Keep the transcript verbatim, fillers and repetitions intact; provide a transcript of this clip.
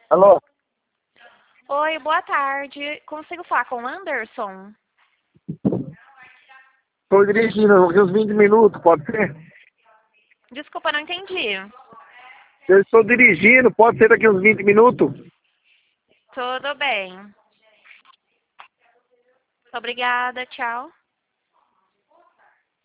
Alô? Oi, boa tarde. Consigo falar com o Anderson? Estou dirigindo aqui uns vinte minutos, pode ser? Desculpa, não entendi. Eu estou dirigindo, pode ser daqui uns vinte minutos? Tudo bem. Obrigada, tchau.